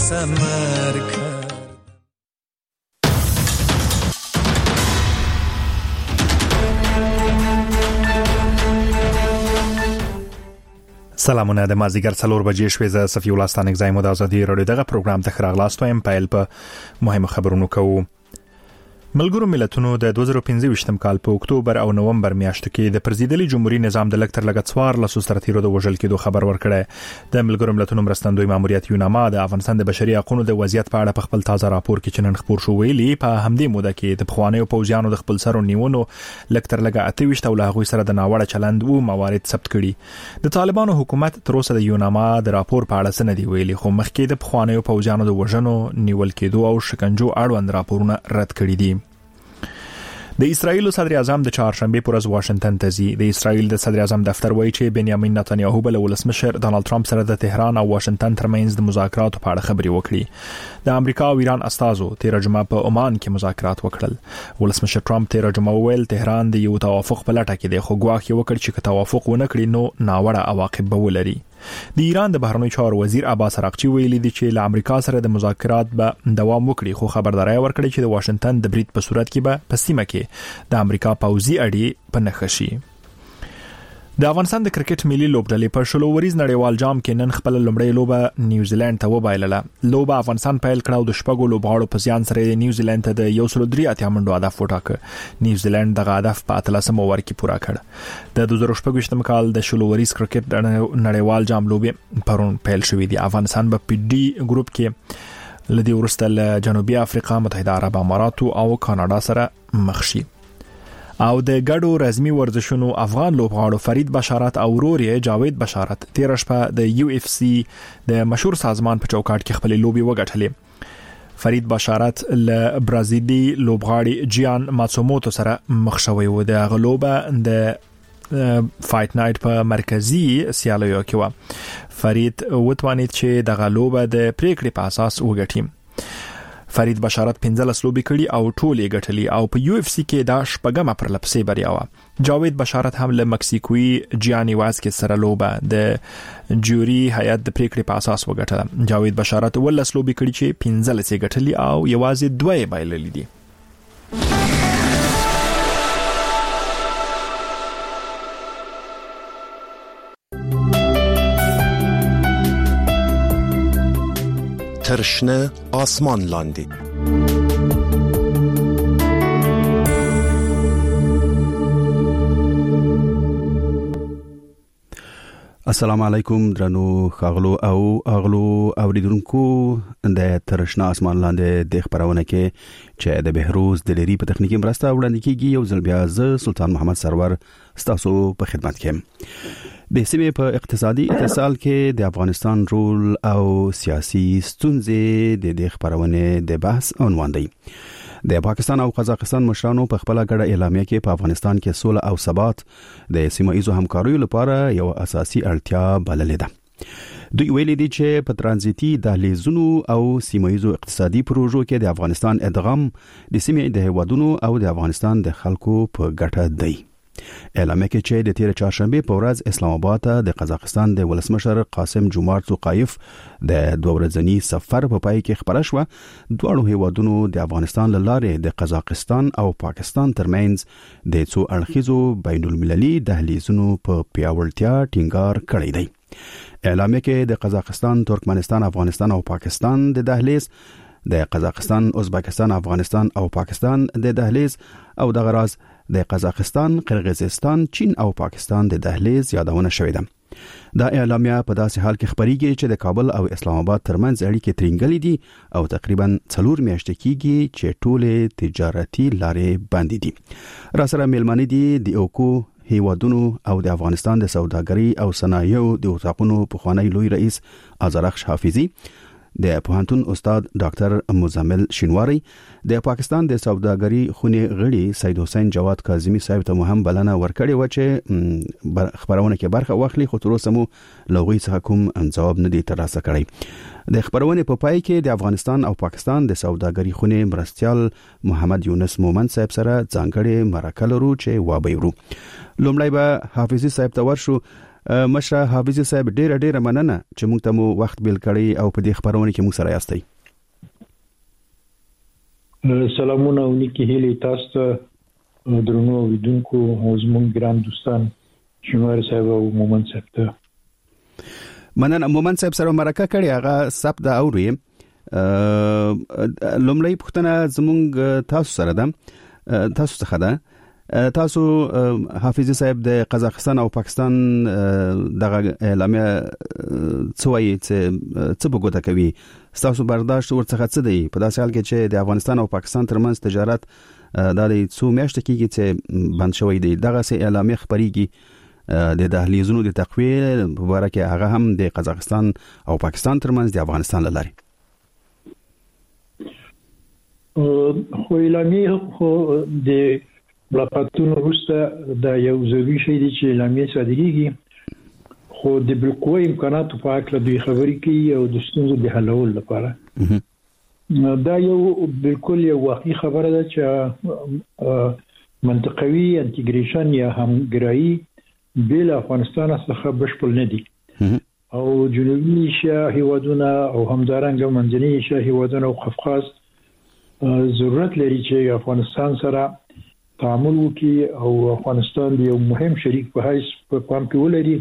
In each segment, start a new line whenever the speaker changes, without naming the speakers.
ثمر کرد.
سلامونه د مازیګر 4 بجې شوې ز صفی الله ستانک زایم د ازادي رادیو دغه پروګرام ته خراغلاستو ایم پایل په مهمه خبرونو کوو. ملګرو ملتونو د 2015 کال په اکتوبر او نومبر میاشتو کې د پرزیدلي جمهوریت نظام د لکټر لګڅوار له سرتیرو د وژل کېدو خبر ورکړی. د ملګرو ملتونو مرستندوی ماموریت یوناما د افغانستان د بشري حقوقو د وضعیت په اړه په خپل تازه راپور کې چنن خبر شو ویلي په همدې موده کې د پخوانیو پوځیانو د خپل سرو نیونو لکټر لګا 28 او له هغه سره د ناوړه چلند او موارد ثبت کړي. د طالبانو حکومت تر اوسه د یوناما د راپور په اړه سند دی ویلي، خو مخکې د پخوانیو پوځیانو د وژنو نیول کېدو او شکنجو اړوند راپورونه رد کړي دي. د اسرایل صدر اعظم د چهارشنبه پر ورځ واشنگټن ته ځي. د اسرایل د صدر اعظم دفتر وایي چې بنیامین نتانیاهو بل ولسمشر ډانلډ ټرمپ سره د تهران او واشنگټن ترمنځ د مذاکراتو په اړه خبرې وکړي. د امریکا او ایران استازو تیر جمعه په عمان کې مذاکرات وکړل. ولسمشر ټرمپ تیر جمعه ویل تهران د یو توافق په لټه کې دی، خو ګواښ یې وکړ چې توافق ونه کړي نو ناوړه عواقب به ولري. د ایران د بهرنیو چارو وزیر عباس عراقچی ویلي دی چې له امریکا سره د مذاکرات به دوام وکړي، خو خبرداري ورکړي چې د واشنگټن د برید په صورت کې به په سیمه کې د امریکا پوځي اړې په نښه شي. د افغانستان د کرکټ ملي لوبډلې په شلو وریز نړیوال جام کې نن خپل لومړی لوبه نیوزیلند ته وبایلله. لوبه افغانستان پیل کړه او د شپږو لوبغاړو په ځان سره نیوزیلند ته د 103 منډو هدف وټاکه. نیوزیلند دغه هدف په 13 اوور کې پوره کړ. د 2014 کال د شلو وریز کرکټ نړیوال جام لوبه پرون پیل شوې دي. افغانستان په پی ډي ګروپ کې لدی ورسته له جنوبي افریقا، متحده عرب امارات او کاناډا سره مخ شي. او د ګډو رزمي ورزشونو افغان لوبغاړو فرید بشارت او ورور یې جاوید بشارت تیر شپه د یو اف سی د مشهور سازمان په چوکاټ کې خپل لوبي وګټلې. فرید بشارت له برازیلي لوبغاړي جیان ماتسوموتو سره مخ شوی و. د غلوبه د فایټ نایټ په مرکزی سیالیو کې و. فرید وتوانید چې د غلوبه د پریکړې په اساس وګټي. فرید بشارت 15 لوبي کړي او ټولې ګټلې او په یو اف سی کې دا شپږمه پر لپسې بریا و. جاوید بشارت هم له مکسیکوي جیانی واسکس سره لوبه د جوري هیئت د پریکړې په اساس وګټله. جاوید بشارت 15 لوبي کړي چې 15 ګټلې او یوازې 2 بایللې دي.
ترشنه آسمان لاندی.
السلام علیکم درنو خاغلو او اغلو اوریدونکو د ترشنه آسمان لاندې د خبرونه کې چې د بهروز د لری په تخنیکی مرسته وړاندې کیږي. یو ځل بیا ز سلطان محمد سرور ستاسو په خدمت کې. د سیمې په اقتصادي اتصال کې د افغانستان رول او سیاسي ستونزې د خبرونه د بحث عنوان دی. د پاکستان او قزاقستان مشرانو په خپل غړ اعلامیه کې په افغانستان کې سوله او ثبات د سیمه‌ایزو همکاریو لپاره یو اساسي اړتیا بللې ده. دوی ویلي دي چې په ترانزیتي دهلیزونو او سیمه‌ایزو اقتصادي پروژو کې د افغانستان ادغام د سیمې د هیوادونو او د افغانستان د خلکو په ګټه دی. اعلامیه کې چې د تیر چهارشنبه په ورځ اسلام آباد ته د قزاقستان د ولسمشر قاسم جومارت توقایف د 2 ورځنی سفر په پای کې خبره شو. دواړو هیوادونو د افغانستان لاره د قزاقستان او پاکستان ترمنځ د څو اړخیزو بین المللي دهلیزونو په پیاوړتیا ټینګار کړی دی. اعلامیه کې د قزاقستان، ترکمنستان، افغانستان او پاکستان د دهلیز، د قزاقستان، ازبکستان، افغانستان او پاکستان د دهلیز او د غراز د قزاقستان، قرغیزستان، چین او پاکستان د دهلیز یادونه شوې ده. دا اعلامیه په داسې حال کې خبريږي چې د کابل او اسلام آباد ترمنځ اړیکې ترنګلې دي او تقریبا 4 میاشتې کېږي چې ټوله تجارتي لارې بندې دي. را سره ملمنې دي د اوکو هیوادونو او د افغانستان د سوداګرۍ او صنایعو د اتاقونو پخوانی لوی رئیس ازرخش حافظي، د پوهنتون استاد ډاکټر مزمل شینواری، د پاکستان د سوداګرۍ خونې غړي سید حسین جواد کاظمی صاحب ته مهم بلنه ورکړې و چې خبرونه کې برخه واخلي، خو تر اوسه مو لوغوي څخه کوم جواب نه دی ترلاسه کړی. د خبرونه په پای کې د افغانستان او پاکستان د سوداګرۍ خونې مرستيال محمد یونس مومن صاحب سره ځانګړي مرکه لرو چې وابېرو. لومړی به حافظي صاحب ته ورشو. مشر حافظ صاحب ډېر مننه چې موږ ته مو وخت بیل کړی او په دې خبرونه کې موږ سره یاستئ.
سلامونه او نیکی هیلې تاسو ته درنو اوریدونکو او زموږ ګران دوستان شمار صاحب او مومن صاحب ته
مننه. مومن صاحب سره مرکه کړی هغه سب دا اوري. لومړی پوښتنه زموږ تاسو سره ده، تاسو څخه ده. تاسو حافظ صاحب د قزاقستان او پاکستان دغه اعلامیه څوي څه په ګوته کوي؟ تاسو برداشت ورڅخه څه دی په داسې حال کې چې د افغانستان او پاکستان ترمنځ تجارت د څو میاشتې کېږي چې بند شوی دی، دغه سه اعلامیه خبريږي د دهلیزونو د تقویه په اړه کې هغه هم د قزاقستان او پاکستان ترمنځ د افغانستان لاري
خو اعلامیه خو د بلاپاتونو وروسته د یو ضروري شی دی چې اعلامیه صادریږي، خو د بالقوه امکاناتو په اړه دوی خبرې کوي او د ستونزو د حلولو لپاره. دا یو بالکل یو واقعي خبره ده چې منطقوي انټیګریشن یا همګرایي بل افغانستان څخه بشپړ نه دي او جنوبي ایشیا هیوادونه او همدارنګه منځنۍ ایشیا هیوادونه او قفقاز ضرورت لري چې افغانستان سره تعامل وکړي او افغانستان یو مهم شریک په حیث په پام کې ولري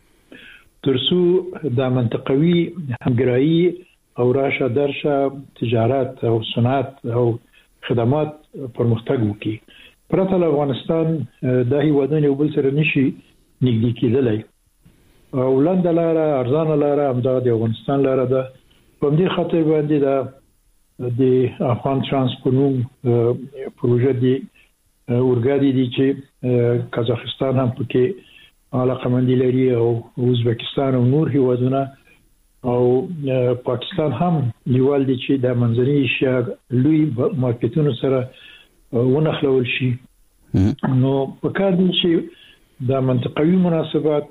ترڅو د منطقوي همګرایي او راشه درشه تجارت او صنعت او خدمات پرمختګ وکړي. پرته له افغانستان د هیوادونو یو بل سره نشي نږدې کېدلی او لاندې لاره ارزانه لاره همدا د افغانستان لاره ده. په دې خاطر باندې د افغان ترانسپورټ پروژه دی اورګادي دي چې قزاقستان هم پکې علاقه مندي لري او ازبکستان او نور هیوادونه او پاکستان هم نیول دي چې د منځنۍ ایشیا لوی مارکیټونو سره ونخلول شي. نو په کار دي چې د منطقوي مناسبات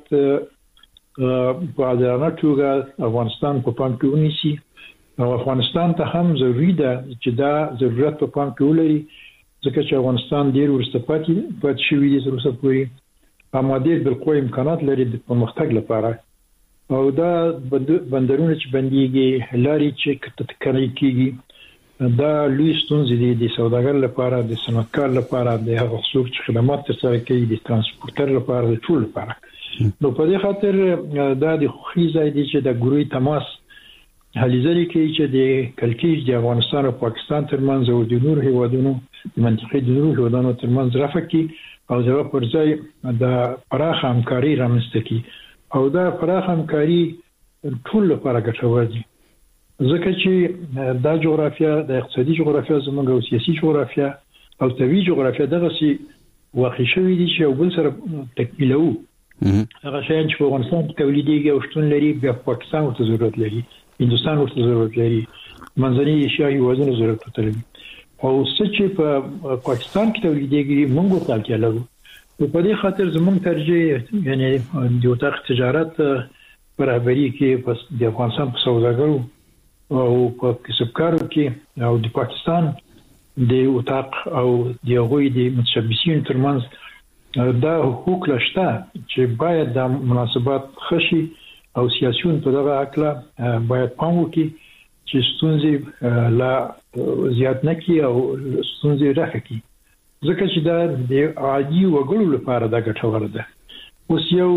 په عادلانه توګه افغانستان په پام کې ونیسي او افغانستان ته هم ضروري ده چې دا ضرورت په پام کې ولري ځکه چې افغانستان ډیر ورسته پاتې شوی دی تر اوسه پورې آماده بالقوه امکانات لري د پرمختګ لپاره او دا بندرونه چې بنديږي لاري چې تکرار کیږي دا لوی ستونزې دي د سوداګر لپاره د صنعتکار لپاره د هغه څوک چې خدمات ترسره کوي د ترانسپورتر لپاره د ټول لپاره. نو په دې خاطر دا د خوخي ځای دی چې د ګروي تماس هليزري کې چې د کلکیج د افغانستان او پاکستان ترمنځ او د نور هیوادونو د منطقې د نور هیوادونو ترمنځ رافع کی او دا پر ځای د پراخ همکاري رامنځته کی او دا پراخ همکاري ټول لپاره ګټور دي ځکه چې دا جغرافیا د اقتصادي جغرافیا زموږ او سیاسي جغرافیا او طبيعي جغرافیا دغه سي واقع شوی دي چې بل سره تکمیلو هغه شی چې په افغانستان کې تولیدېږي او شتون لري بیا پاکستان ورته ضرورت لري، هندستان ورته ضرورت لري، منځنۍ ایشیا هیوادونه ضرورت لري او چې په پاکستان کې تولیدېږي موږ ورته اړتیا لرو. په دې خاطر زموږ ترجیح یعنی د وطن تجارت برابرۍ کې پس د افغانستان په سوداګرو او په کسبکارو کې او د پاکستان د وطن او د هغوی د متشبثین ترمنځ دا حقوق لشته چې باید د مناسبات خشي او سیاسيون په دغه اکلا باید پام وکړي چې ستونزې لا زیات نه کی او ستونزې راکړي ځکه چې دا د عادي وګړو لپاره دا ګټور ده. اوس یو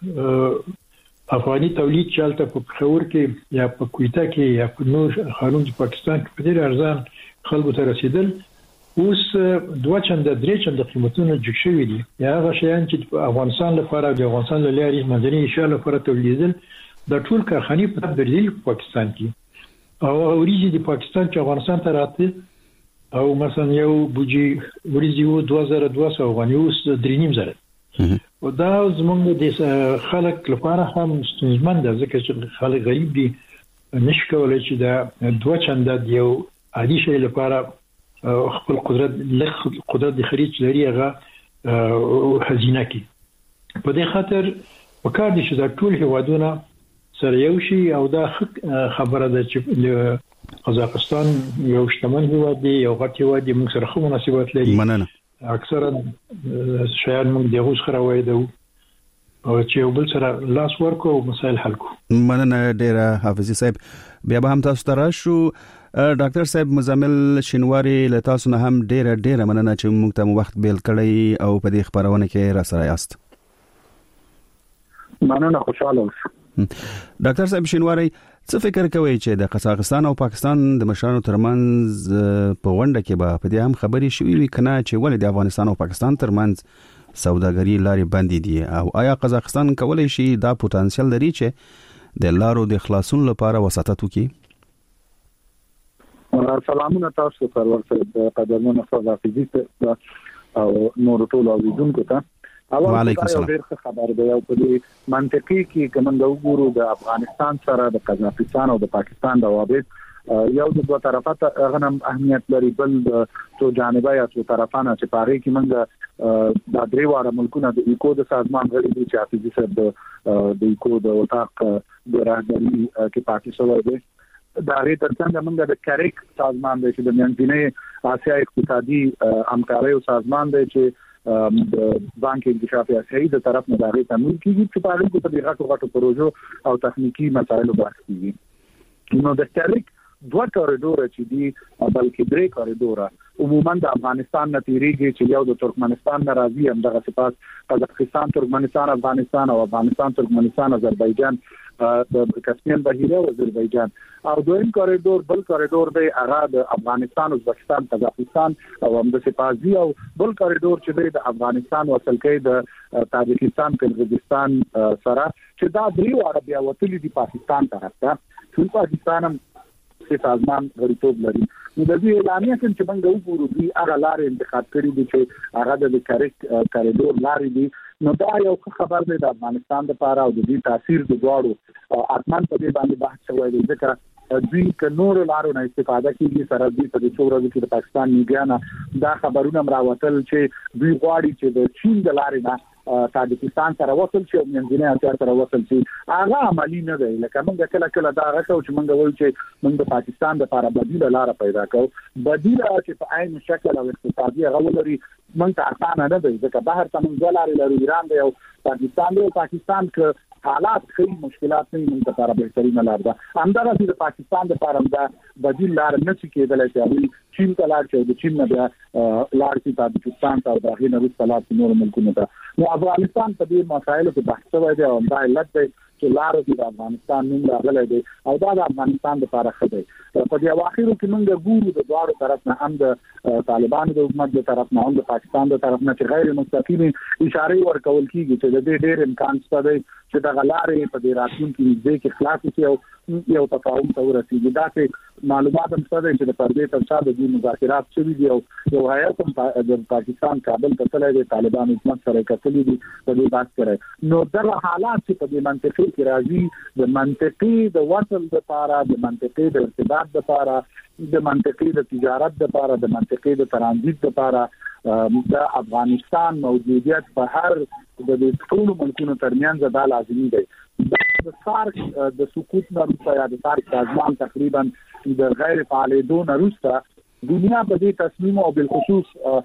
افغاني تولید چالتہ په خور کې یا په کویتا کې یا په نور خارون د پاکستان کې په ډیر ارزان خلکو ته رسیدل اوس دوه چنده درې چنده قیمتونه جوړ شوي دي. یا هغه شیان چې افغانستان لپاره د افغانستان لاري منځنۍ ایشیا لپاره تولیدل د ټول کارخانې په بدیل پاکستان کې او اوریجی د پاکستان چې افغانستان ته راته او مثلا یو بوجي وريزي 2200 افغاني اوس 3.5 او دا زمونږ د خلک لپاره هم ستونزمن ده ځکه چې خلک غریب دي نشي کولای چې دا دوه چنده یو عادي شی لپاره خپل قدرت د خرید لري هغه خزینه کې. په دې خاطر وکړ دي چې دا ټول هیوادونه سره یو شي او دا خبره ده چې قزاقستان یو شتمن هیواد دی یو غټ هیواد دی موږ سره خو مناسبات لري. مننه. اکثرا شاید موږ دغه خبره وایو او چې یو بل سره لاس ورکو او مسایل حل کو.
مننه ډیره حافظي صاحب. بیا به هم تاسو ته راشو. ډاکټر صاحب مزمل شینواری له تاسو نه هم ډیره مننه چې موږ ته وخت بیل کړی او په دې خبرونه کې را سره یاست.
مننه، خوشاله اوسئ.
ډاکټر صاحب شینواری څه فکر کوي چې د قزاقستان او پاکستان د مشرانو ترمنځ په غونډه کې به په دې هم خبرې شوې وي کنه چې ولې د افغانستان او پاکستان ترمنځ سوداګري لارې بندې دي او آیا قزاقستان کولای شي دا پوتانسیل لري چې د لارو د خلاصون لپاره وساطت وکړي؟
سلامونه تاسو ته ورسره د قدرمنو صداقتي او نور ټول اوریدونکو ته.
وعلیکم السلام.
ډېر خبر دی او په دې منطقي کې کوم د وګورو د افغانستان سره د قزاقستان او د پاکستان د روابط یو د دوه طرفه غنم اهمیت لري، بل د تو جانبه یا تو طرفانه چې پاره کې موږ د درې واره ملکونو د ایکو د سازمان غړي دي چې حافظي صاحب د ایکو د وطاق د راځي کې پاتې شوی دی. دا غي ترڅنګ موږ د کریک سازمان دی چې د منځنۍ اسیا اقتصادي همکارۍ سازمان دی چې د بانک انکشاف اسیایي د طرف نه داغه تمویل کیږي چې په اړه په دې غټو پروژو او تخنیکی مسایلو بحث کیږي. نو د کریک دوه کوریډور چې دي بلکې درې کوریډور عموما د افغانستان نه تیریږي چې یو د ترکمنستان نه راځي، هم دغه سپاس قزاقستان، ترکمنستان، افغانستان او افغانستان، ترکمنستان، آذربایجان، د کسپین بحیره او آذربایجان. او دویم کوریډور بل کوریډور دی هغه د افغانستان، ازبکستان، قزاقستان او هم د سپازي، او بل کوریډور چې دی د افغانستان وصل کوي د تاجکستان، قزاقستان سره، چې دا درې واره بیا وتلي دي پاکستان طرف ته. چې پاکستان هم سازمان غړیتوب لري. نو د دې اعلامیه چې موږ وګورو دی هغه لارې انتخاب کړې دي چې هغه د کریک کوریډور لارې دي. نو دا یو خبر دی د افغانستان لپاره او د دې تاثیر د دواړو اتمن په دې باندې بحث شوی دی، ځکه دوی ک نور لارو نه استفاده کوي. سره دوی په دې څورو کې د پاکستان میډیا دا خبرونه راوتل چې دوی غواړي چې د چین د لارې نه تاجکستان سره وصل شي او منځنۍ اسیا سره وصل شي. هغه عملی نه دی، لکه موږ کله دا راکو چې موږ وایو چې موږ د پاکستان لپاره بدیله لار پیدا کوو، بدیله چې په عین شکل او اقتصادي غوړي موږ ته اسانه نه دی، ځکه بهر ته موږ لارې لرو، ایران دی او پاکستان دی. پاکستان ک حالات خیلی مشکلات نه موږ لپاره بهترینه لار ده. همدغه د پاکستان لپاره دا بدیل لار نه شي کېدلی چې چین ته لار چې د چین نه بیا لار چې تاجکستان ته او دغه نه وروسته لار نور ملکونو ته. نو افغانستان په دې مسایلو کې بحث کوي او دا علت دی چې لار د افغانستان نوم راغلی دی او دا د افغانستان لپاره ښه دی. په دې اواخرو کې موږ ګورو د دواړو طرف نه، هم د طالبانو د حکومت د طرف نه، هم د پاکستان د طرف نه، چې غیر مستقیم اشاره ورکول کیږي چې د دې ډېر امکان شته دی چې د غلارې په دې راتلونکي نږدې کې خلاص شي او یو تفاهم ته ورسیږي. دا چې معلومات هم شته چې د پردې تر شا د دې مذاکرات شوي دي او یو هیات هم د پاکستان کابل ته تللی دی، طالبان حکومت سره کتلي دي، په دې بحث کوي. نو دغه حالات چې په دې منطقې کې راځي، د منطقې د وصل لپاره، د منطقې د ارتباط لپاره، د منطقې د تجارت لپاره، د منطقې د ترانزیت لپاره د افغانستان موجودیت په هر د ټول ملکونو ترمنځ دا لازمي دی. د سارک د سقوط نه وروسته یا د سارک سازمان تقریبا د غیر فعالیدو نه وروسته دنیا په دې تصمیم او بالخصوص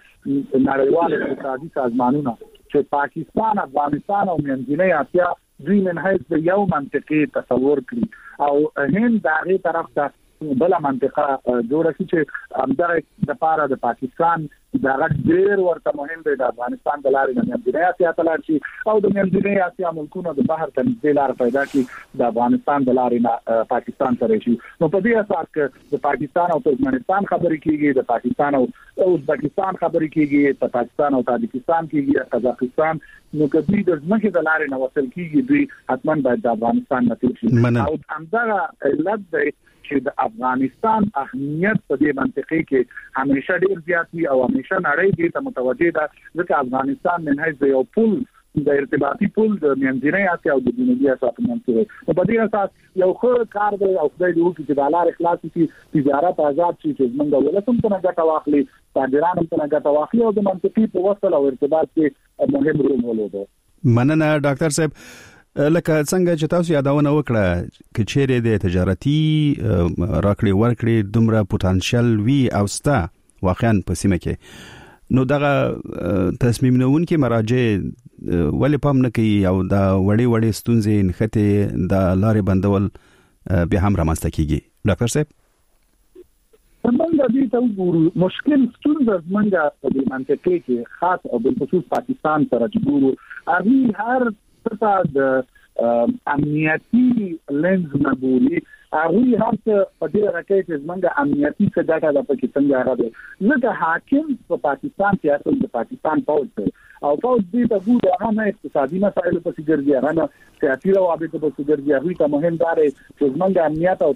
نړیوال اقتصادي سازمانونه چې پاکستان، افغانستان او منځنۍ اسیا دوی منحیث د یو منطقې تصور کړي او هند دغه طرف ته بل منطقه جوړه شي چې همدغه د پاره د پاکستان دغه ډېر ورته مهم دی د افغانستان د لارې نه منځنۍ اسیا ته لاړ شي او د منځنۍ اسیا ملکونو د بهر ته نږدې لار پیدا کړي د افغانستان د لارې نه پاکستان ته راشي. نو په دې اساس کې د پاکستان او ترکمنستان خبرې کیږي، د پاکستان او ازبکستان خبرې کیږي، د پاکستان او تاجکستان کیږي، قزاقستان. نو کدی د ځمکې د لارې نه وصل کیږي، دوی حتما باید د افغانستان نه تیر شي او همدغه علت دی چې د افغانستان اهمیت په دې منطقې کې همیشه ډیر زیات وي او همیشه نړۍ دې ته متوجه ده، ځکه افغانستان منحیث یو پل د ارتباطي پل د منځنۍ اسیا او د جنوبي اسیا په منځ کې. په دې اساس یو ښه کار دی او خدای دې وکړي چې د لارې خلاص شي، تجارت آزاد شي، چې موږ ولسم څنګه ګټه واخلي، تاجران هم څنګه ګټه واخلي او د منطقې په وصل او ارتباط کې مهم رول ولوبوي.
مننه ډاکټر صاحب. لکه څنګه چې تاسو یادونه وکړه چې چیرې د تجارتي راکړې ورکړې دومره پوتانشل وی او ستا واقعا په سیمه کې، نو دغه تصمیم نیونکي مراجع ولې پام نه کوي او دا وړې ستونزې نښته د لارې بندول به هم رامنځته کیږي؟ ډاکټر صاحب
څنګه دې ته وګورو مشکل ستونزه زمونږه په منطقه کې خاص او په خصوص پاکستان سره وګورو هغه هر څه د امنیتي لنز نه ګوري هغه هر څه په دې راکې چې زمونږه امنیتي څه ډاټا د پکې څنګه راغلي نه د حاکم په پاکستان کې اصل د پاکستان پولیس او پولیس دې ته ګوري هغه اقتصادي مسایل په څیر ګرځي هغه سیاسي روابط په څیر ګرځي هغه ته مهم دار چې زمونږه امنیت او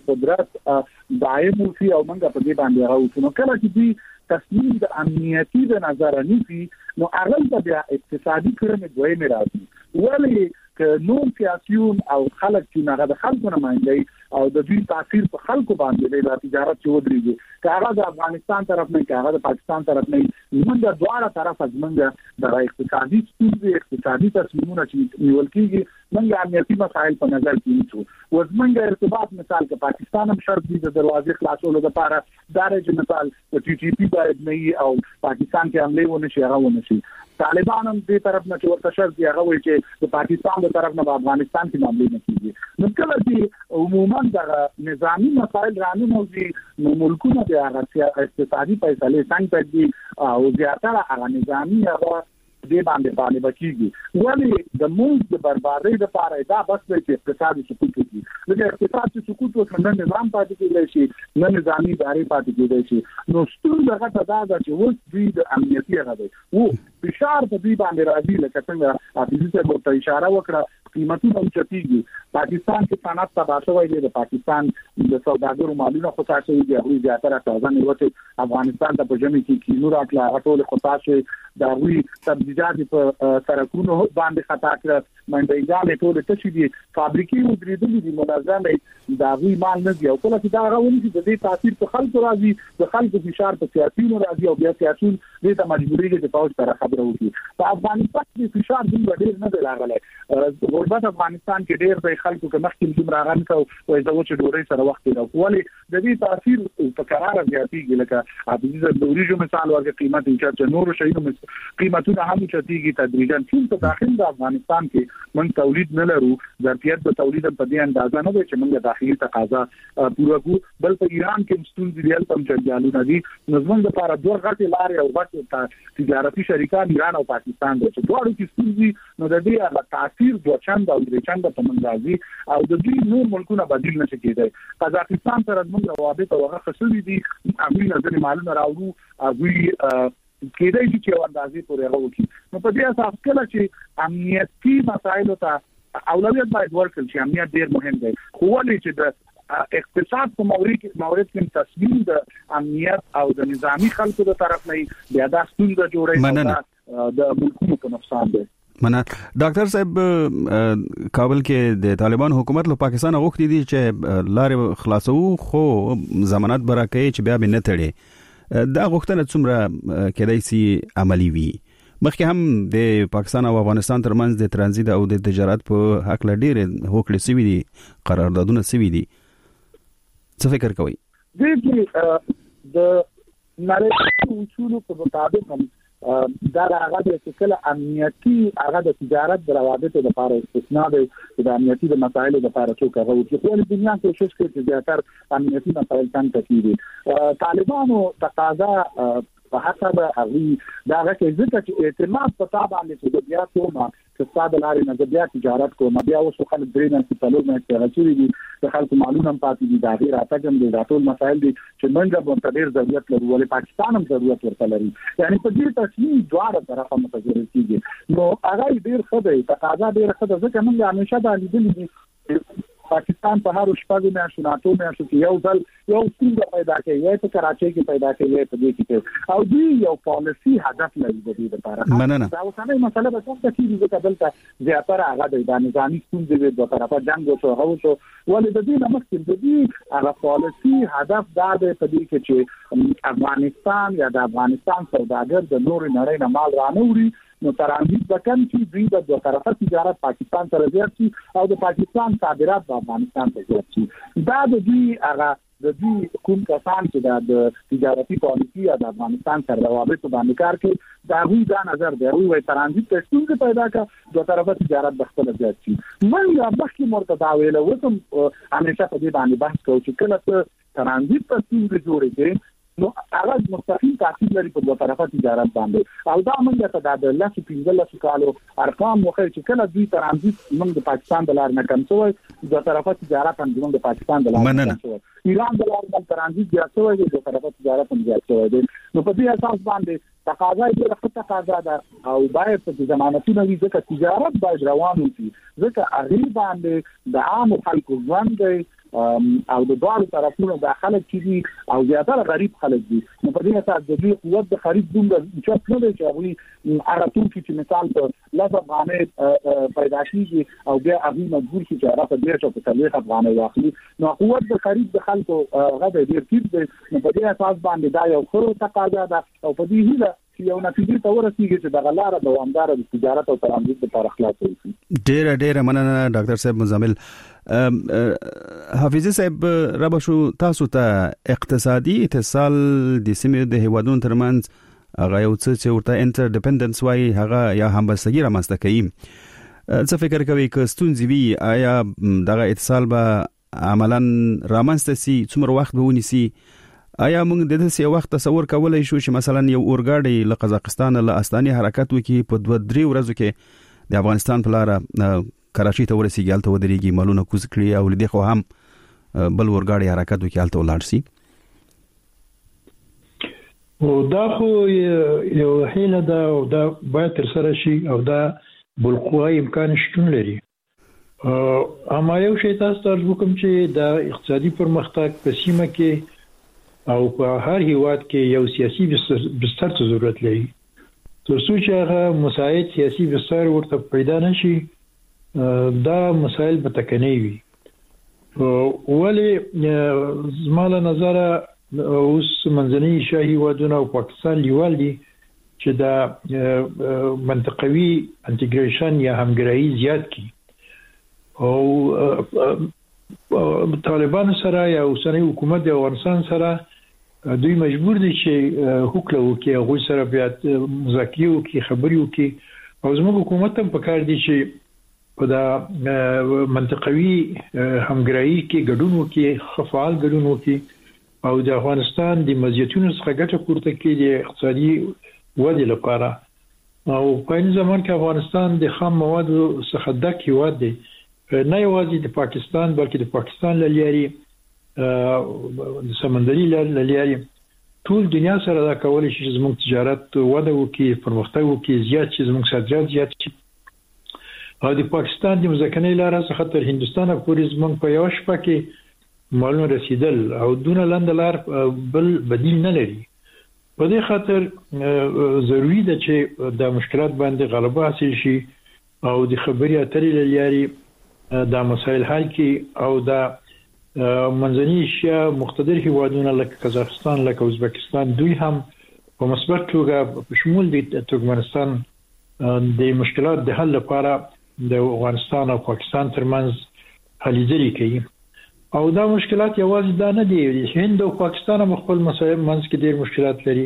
قدرت دائم وي او موږ په دې باندې راوځو نو کله چې دې تصمیم د امنیتي د نظر نیسي نو هغه د اقتصادي کړنې دوی نه راځي ولی که نور سیاسيون او خلک چې هغه د خلکو نمائندګي او د دوی تاثیر په خلکو باندې د تجارت چودريږي که هغه د افغانستان طرف نه که هغه د پاکستان طرف نه موږ د دواړه طرف زمونږ د اقتصادي ستونزې اقتصادي تصمیمونه چې نیول کیږي موږ امنیتي مسایل په نظر کې نیسو وزمنګ ارتباط مثال کې پاکستان هم شرط دي د دروازې خلاصولو لپاره دارج مثال د ټي ټي پی باید نه او پاکستان کې حمله ونه شي هغه ونه شي طالبان هم دې طرف نه چې ورته شرط دی هغه وایي چې د پاکستان د طرف نه په افغانستان کې حمله نه کیږي نو کله چې عموما د نظامی مسایل رانه نو ملکونه د هغه اقتصادي فیصله څنګه کوي او زیاتره هغه نظامی هغه دې باندې بچیږي ولی د ملک د بربادۍ لپاره دا بس چې اقتصادي سقوط وکړي لکه اقتصادي سقوط وکړي نظام پاتې کېږي شي نه نظامی ادارې پاتې کېږي شي نو ستونزه هغه دا چې اوس دوی د امنیتي هغه دی او فشار په دې باندې راځي لکه څنګه حافظ ته اشاره وکړه قیمتونه چتیږي پاکستان کې صنعت تباہ دی د پاکستان د سوداګرو مالونه خطا شوی دی هغه زیاتره تازه نیوته افغانستان ته په جمع کې کینو راټلا ټول خطا شوی دا وی سبزیجات په سرکونو باندې خطا کړ منډیګان ټول تشې دي فابریکې ودرېدلې دي منظمه دا وی مال نه دی او کله چې دا راونی چې د دې تاثیر په خلکو راځي د خلکو فشار په سیاسيونو راځي او بیا سیاسيون دې ته مجبوري دي چې پاوځ سره خبرو وکړي په افغانستان کې فشار دومره ډېر نه دی راغلی غربت افغانستان کې ډېر د خلکو کې مخکې دومره راغلی او د وچه ډورۍ سره وخت دی ولې د دې تاثیر په قرار زیاتېږي لکه حافظ دوریجو مثال ورکه قیمت چې نور شي قیمتونه هم چتیږي تدریجا چې په داخل د افغانستان کې موږ تولید نه لرو ظرفیت د تولید په دې اندازه نه دی چې موږ داخلي تقاضا پوره کوو بل په ایران کې ستونزې دي تم جنجالونه دي نظم لپاره دوه غټې لارې او غټ تجارتي شریکان ایران او پاکستان دي چې دواړو کې ستونزې نو د دې تاثیر دوه چند او درې چند په منځي او د دې نور ملکونه بدیل نشي کېدای قزاقستان سره موږ روابط او هغه خصوصي دي هغه نظر معلومه راوړو هغه کېدای شي چې اندازې پورې راوځي نو په دې اساس کله چې امنیتي مسایلو ته اولویت باید ورکړل شي امنیت ډېر مهم دی خو ولې چې د اقتصاد په مورد کې تصمیم د امنیت او د نظامی خلکو د طرف نه بیا دا ستونزه جوړه د ملکونو په نقصان دی
مننه ډاکټر صاحب کابل کې د طالبان حکومت له پاکستان غوښتي دي چې لارې خلاصو خو ضمانت برکې چې بیا به نه تړي دا غوښتنه څومره کېدای شي عملی وي مخکې هم د پاکستان او افغانستان ترمنځ د ترانزیت او د تجارت په حق لډیر هوکړې سوي دي قراردادونه سوي دي څه فکر کوئ
د نړیوالو اصولو په مطابق دا هغه د کله امنیتي هغه د تجارت د روابطو لپاره استثناء دی د امنیتي د مسایلو لپاره څوک هغه چې ټول دنیا کوشش کوي چې زیاتره امنیتي مسایل څنګه تکیږي طالبانو تقاضا په حسب هغه دا هغه چې چې اعتماد په تابع باندې چې بیا کومه چې ساده لارې نه بیا تجارت کوم بیا اوس خلک درې نه څلور نه راځي دي د خلکو معلومه پاتې دي دا غیر اتګم دي دا ټول مسایل دي چې موږ په ډېر ضرورت لرو ولې پاکستان هم ضرورت ورته لري یعنی په دې تصمیم دواړه طرفه متضرر کیږي نو هغه ډېر ښه دی تقاضا ډېر ښه ده ځکه موږ همیشه دا لیدلي دي پاکستان په هر شپږ میاشتو ناتو میاشتو کې یو ځل یو څنګه پیدا کوي یا په کراچۍ کې پیدا کوي په دې کې او دوی یو پالیسي هدف لري د دې لپاره دا اوسنۍ مسله به څنګه کیږي چې دلته زیاتره هغه د نظامی ستونزې د طرفه جنگ وشو هغه ولې د دې مخکې د دې هغه پالیسي هدف دا دی په دې کې چې افغانستان یا د افغانستان سوداګر د نور نړۍ نه مال رانه نو ترانزیت وکړي چې دوی د دوه طرفه تجارت پاکستان سره زیات شي او د پاکستان صادرات د افغانستان ته زیات شي دا د دوی هغه د دې کوم کسان چې د تجارتي پالیسي د افغانستان سره روابط باندې کار کوي دا هی دا نظر دی وي ترانزیت ته څنګه پیدا کا دوه طرفه تجارت د خپل ځای شي من یا مخکې مرتضی ویل وسم همیشه په دې باندې بحث کوو چې کله ته ترانزیت ته څنګه جوړې کړي نو هغه مستقیم تاثیر لري په دوه طرفه تجارت باندې او دا موږ ته د لاسو 15 کالو ارقام مخه چې کله دوی ترانزیت موږ د پاکستان د لار نه کم شوی دوه طرفه تجارت هم موږ د پاکستان د لار نه کم شوی ایران د لار د ترانزیت زیات شوی د دوه طرفه تجارت هم زیات شوی دی نو په دې اساس باندې تقاضا یې د تقاضا ده او باید په ضمانتونه وي ځکه تجارت باید روان وي ځکه هغه باندې د عام خلکو ژوند دی او د دوه طرفونو د خلک چې او زیاتره غریب خلک دي نو په دې اساس د دې قوت د خرید دومره چې نه دی چې هغه عراتون چې مثال په لږ افغانۍ پیدا کیږي او بیا هغه مجبور شي چې هغه په ډیر په تلیخ افغانۍ واخلي نو قوت د خرید د خلکو غږ ډیر کیږي نو په دې اساس باندې دا یو ښه تقاضا ده او په دې هیله یو نتیجه ته ورسیږي چې د غلاره دوامدار د تجارت او ترانزیت لپاره خلاص شي.
ډېر مننه ډاکټر صاحب مزامل. حافظ صاحب رابشو تاسو ته اقتصادي اتصال د سیمې د هیوادونو ترمنځ هغه یو څه چې ورته انټر ډیپندنس وایي هغه یا همبستګي رامنځته کوي. څه فکر کوي که ستونزې وي آیا دغه اتصال به عملاً رامنځته سي څومره وخت به ونیسي؟ آیا موږ د دې وخت تصور کولای شو چې مثلا یو اورګاډي له قزاقستان له استاني حرکت وکړي په 2-3 ورځو کې د افغانستان په لار کراچۍ ته ورسیږي هلته ودرېږي مالونه کوز کړي او لدې خو هم بل اورګاډي حرکت وکړي هلته ولاړ شي؟
او دا خو یو حیله ده او دا باید تر سره شي او دا بالقوه امکان شتون لري. اما یو شی تاسو ته وکم چې دا اقتصادي پرمختګ په سیمه کې او په هر هیواد کې یو سیاسي بستر ته ضرورت لري. تر څو چې هغه مساعد سیاسي بستر ورته پیدا نشي دا مسائل به تکنی وي. ولی زماله نظر اوس منځنی ایشیا هیوادونه او پاکستان لیوال دي چې دا منطقوي انټیګریشن یا همګرایي زیات کی او طالبان سره یا اوسنی حکومت د افغانستان سره دوی مجبور دي چې حکومت وکړي او سره بیا مذاکره وکړي خبري وکړي او زموږ حکومت هم پکار دي چې په دا منطقوي همګرایي کې ګډون وکړي خفعال ګډون وکړي او د افغانستان د مزیتونو څخه ګټه پورته کړي د اقتصادي ودې لپاره. او په این زمان کې افغانستان د خام موادو څخه ډک هیواد دی نه یوازې د پاکستان بلکې د پاکستان لاري د سمندري لاري ټول دنیا سره دا کولای شي چې زموږ تجارت وده وکړي پرمختګ وکړي زیات شي زموږ صادرات زیات شي او د پاکستان د مزکنۍ لار څخه تر هندستان پورې زموږ په یو شپه کې مالونه رسیدل او دونه لاند لار بل بدیل نه لري. په دې خاطر ضروری ده چې د مشکلات باندې غلبه حاصل شي او د خبري اترې لاري دا مسائل حل کی او دا منځنی ایشیا مقتدر هیوادونه لکه قزاقستان لکه ازبکستان دوی هم په مثبت توګه په شمول د ترکمنستان د مشکلات د حل لپاره د افغانستان او پاکستان ترمنځ هلې ځلې کوي او دا مشکلات یوازې دا نه دي هند او پاکستان هم خپل مسایل منځ کې ډېر مشکلات لري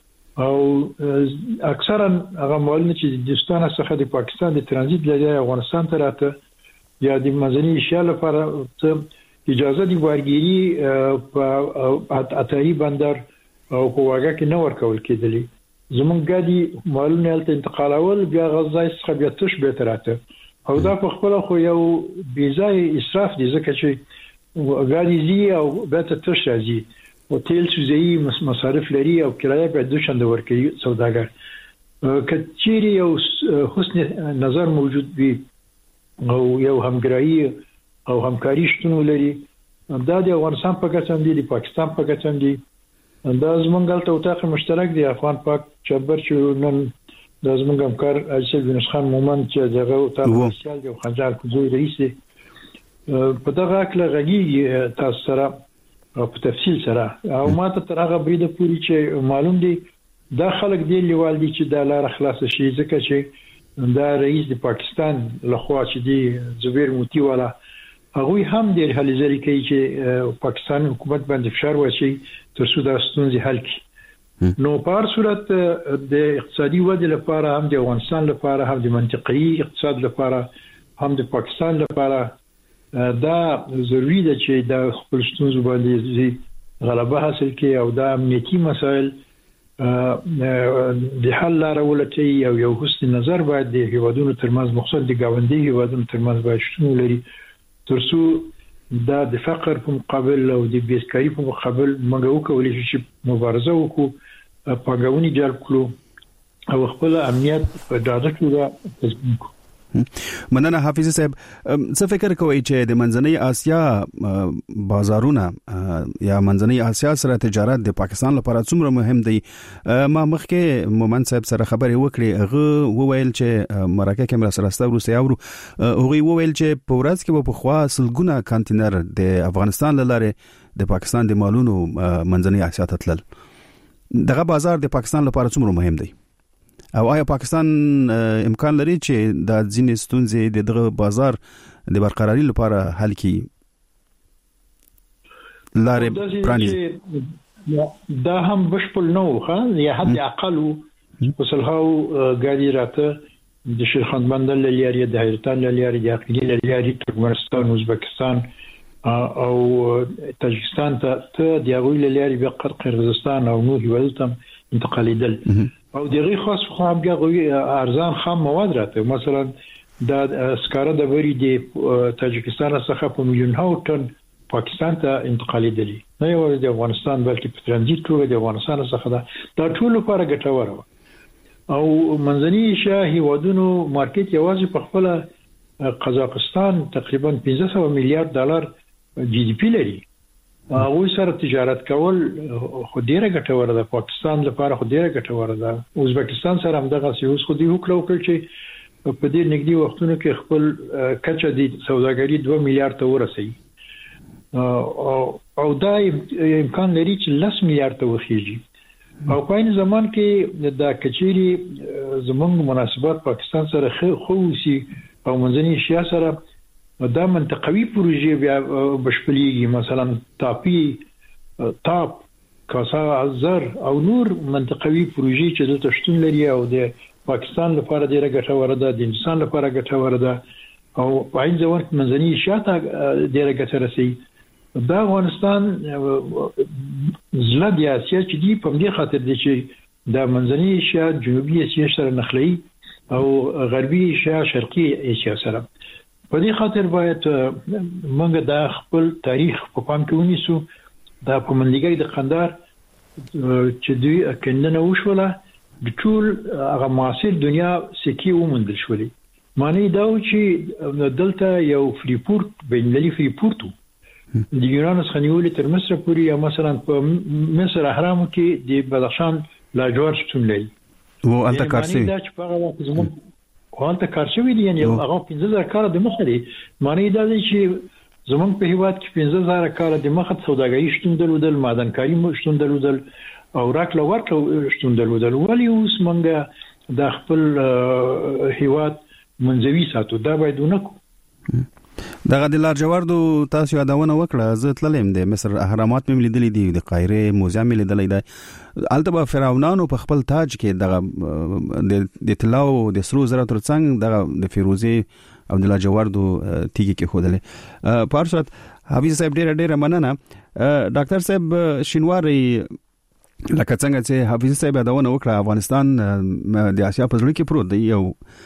او اکثرا هغه مالونه چې د هندستان څخه د پاکستان د ترانزیت لري افغانستان ته راته یا د منځنۍ ایشیا لپاره اجازه دی ورګيري په اتاري بندر او په واګه کې نو ورکول کېدلی زمونږ غادي مالونه ته انتقالول بیا غزای څخه بیا تش به تراته او دا په خپل خو یو بیزای اسراف دي ځکه چې غادي زی او به تش راځي او تیل سوزي مصارف لري او کرایه به د شند ورکي سوداګر کچيري یو حسن نظر موجود وي او یو همګرایي او همکاري شتون لري دا د افغانستان په ګټه دی د پاکستان په ګټه دی دا زمونږ ته وتاخ مشترک دی افغان پاک چبر چې نن د زمونږ همکار اجل بن خان مومن چې دغه وتاخ سیال دی خنجر کوزوی رئیس په دغه اکل غږی تاسو سره په تفصیل سره او ماته تر هغه بریده پوری چې معلوم دی دا خلک دی لیوال دي چې د لار خلاص شي ځکه چې دا رئیس د پاکستان لخوا چې دی زبیر موتی والا هغه هم د هلي ځلې کوي چې پاکستان حکومت باندې فشار واچي تر څو د ستونزې حل کړي. نو په هر صورت د اقتصادي ودې لپاره هم د افغانستان لپاره هم د منطقي اقتصاد لپاره هم د پاکستان لپاره دا ضروری ده چې د خپل ستونزو باندې غلبه حاصل کړي او د امنیتي مسایل د حل لاره ولټي او یو حسن نظر باید د هیوادونو ترمنځ مخصوص د گاونډي هیوادونو ترمنځ باید شتون ولري ترڅو دا د فقر په مقابل او د بیکارۍ په مقابل موږ وکولای شو چې مبارزه وکړو، پاګاونی جلب کړو او خپل امنیت په ډاډه توګه تضمین کړو.
مننه حافظ صاحب. څه فکر کوئ چې د منځنۍ اسیا بازارونه یا منځنۍ اسیا سره تجارت د پاکستان لپاره څومره مهم دی؟ ما مخکې مومن صاحب سره خبرې وکړې، هغه وویل چې مرکه کې مر سره ستورو سیاورو هغه وویل چې په ورځ کې په خوا سلګونه کانټینر د افغانستان لاره د پاکستان د مالونو منځنۍ اسیا ته تلل. دغه بازار د پاکستان لپاره څومره مهم دی او آیا پاکستان امکان لري چې د ځینې ستونزې دغه بازار د برقراري لپاره حل کړي؟ لارې پرانیزي
دا هم بشپړ نه وخه یا حد اقل وصلهاو غادي راته د شیرخان بندر لاري د حیرتان لاري د عقیلی لاري ترکمنستان ازبکستان او تاجکستان ته د هغوی لاري به قرغیزستان او نور هیوادونو انتقالیدل او دغه خاص خو هم غوي ارزان خام مواد راته. مثلا د سکاره د بری د تاجکستان څخه په میلیونونو ټن پاکستان ته انتقالیدلی، نه یو د افغانستان بلکې په ترانزیت توګه د افغانستان څخه دا ټول لپاره ګټور او منځنۍ اسیا هیوادونو مارکیټ یوازې په خپل قزاقستان تقریبا 1500 میلیارډ ډالر جی ډی پی لري. هغه سره تجارت کول خو ډیره ګټوره ده، پاکستان لپاره خو ډیره ګټوره ده. ازبکستان سره هم دغه سیوس خو دی وکړو چې په دې نږدې وختونو کې خپل کچه د سوداګري 2 میلیارډ ته ورسېږي او دا امکان لري چې 10 میلیارډ ته وخیږي او په این زمان کې د کچيري زمونږ مناسبات پاکستان سره خو وسی او منځنۍ اسیا سره دا منطقوي پروژې بیا بشپړيږي. مثلا تاپ کاسا زر او نور منطقوي پروژې چې د تشتون لري او د پاکستان لپاره ډیره ګټوره ده، د هندستان لپاره ګټوره ده او په عین ځوان منځنۍ اسیا ته ډیره ګټه رسي. دا افغانستان زړه د اسیا چې دی په دې خاطر دی چې د منځنۍ اسیا جنوبي اسیا سره نخلي او غربي اسیا شرقي اسیا سره. په دې خاطر باید موږ د خپل تاریخ په پام کې ونیسو. د پمنډیګي د قندار چې دوی کندنه وشوله د ټول هغه معاصر دنیا سکی ومندل شولې. معنی دا چې دلته یو فریپورت بینالمللي فریپورت د یونان څخه نیولې تر مصر پورې یا مثلا په مصر اهرامو کې د بدخشان لاجور شتون لري
او الته کارسي
دا چې په هغه زموږ وانت کارشوي دي یعنی هغه 15000 کال د مخه دي. معنی دا چې زمونږ په هیواد کې 15000 کال د مخه سوداګري شتون درلودل، معدنکاری شتون درلودل او راکړه ورکړه شتون درلودل. ولی اوس مونږ د خپل هیواد منځوي ساتو دا باید ونکو.
دغه د لاجوردو تاسو یادونه وکړه، زه تللم د مصر اهرامات مې لیدلې دي، د قاهره موزیم مې لیدلې ده. البته فرعونانو په خپل تاج کې دغه د طلاو د سرو زرو ترڅنګ دغه د فیروزي او د لاجوردو تیږي کې خودلې. په هر صورت حافظ صاحب ډېر مننه. ډاکټر صاحب شینواری لکه څنګه چې حافظ صاحب یادونه وکړه، افغانستان د اسیا په زړه کې پروت دی، یو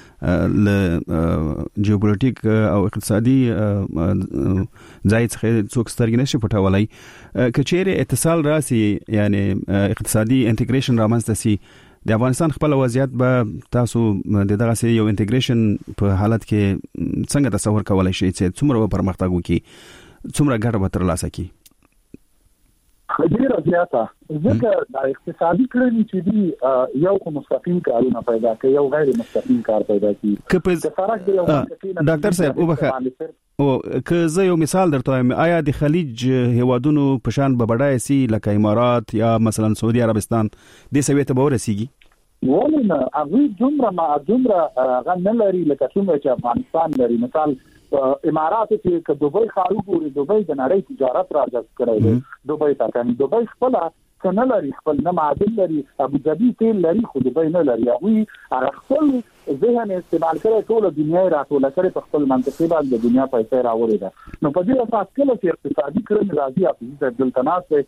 ل جیوپولیټیک او اقتصادي ځای څخه څوک سترګې نشي پټولای. کچېره اتصال راسي یعنی اقتصادي انټیګریشن رامنځته سي، د افغانستان خپل وضعیت به تاسو دغه سي یو انټیګریشن په حالت کې څنګه تصور کولای شئ چې څومره پرمختګ وکړي، څومره ګټه به ترلاسه کړي؟
ډیره زیاته ځکه د اقتصادي کړنې چې دی یو کوم مستقیم کارونه پیدا کوي، یو غیر مستقیم کار پیدا کوي.
ډاکټر صاحب او که زه یو مثال درته وایم، آیا د خلیج هیوادونو په شان به بډای سي لکه امارات یا مثلا سعودي عربستان د سویته به ورسیږي؟
ولنه هغه دومره غن لري لکه څنګه چې افغانستان لري. مثال امارات کې دوبۍ خارو ګوري دوبۍ د نړۍ تجارت راځي کړی دی دوبۍ ته کني دوبۍ خپل کنه لري خپل نه معادل لري ابو ظبي تیل لري خو دوبۍ نه لري هغه خپل ذهن استعمال کړي ټول دنیا راټول کړي په خپل منطقه باندې د دنیا پیسې راوړي ده نو په دې اساس کې چې اقتصادي کرن راځي اپ د دلتناس